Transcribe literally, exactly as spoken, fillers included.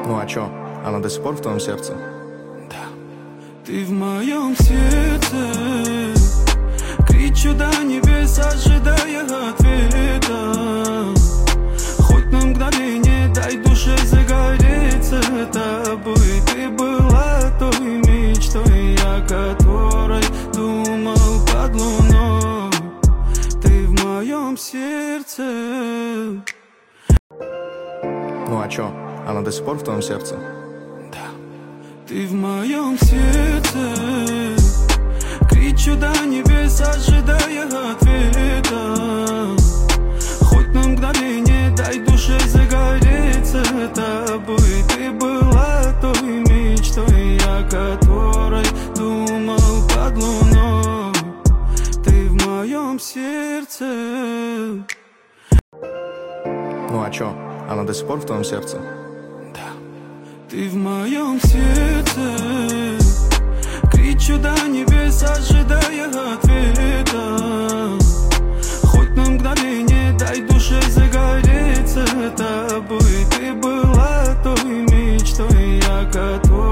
Ну а чё, она до сих пор в твоем сердце? Да. Ты в моем сердце. Кричу до небес, ожидая ответа. Хоть на мгновение дай душе загореться тобой. Ты была той мечтой, о которой думал под луной. Ты в моем сердце. Ну а чё, она до сих пор в твоем сердце? Да. Ты в моем сердце. Кричу до небес, ожидая ответа. Хоть на мгновение дай душе загореться тобой. Ты была той мечтой, о которой думал под луной. Ты в моем сердце. Ну а чё, она до сих пор в твоем сердце? Да. Ты в моем сердце.